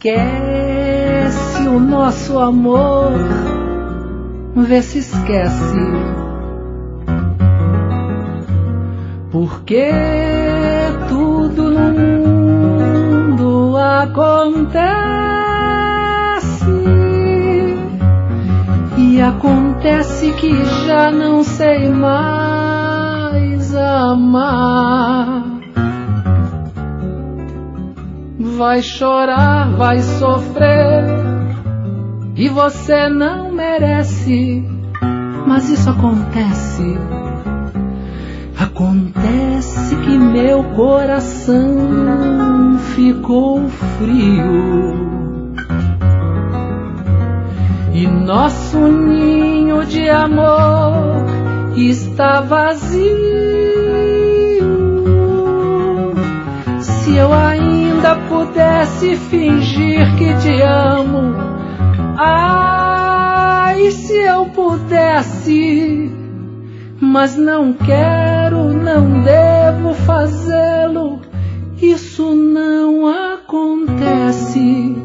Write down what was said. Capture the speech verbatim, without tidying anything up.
esquece o nosso amor, vê se esquece. Porque tudo no mundo acontece e acontece que já não sei mais amar. Vai chorar, vai sofrer e você não merece, mas isso acontece. Acontece que meu coração ficou frio e nosso ninho de amor está vazio. Se eu ainda pudesse fingir que te amo, ai, se eu pudesse, mas não quero, não devo fazê-lo, isso não acontece.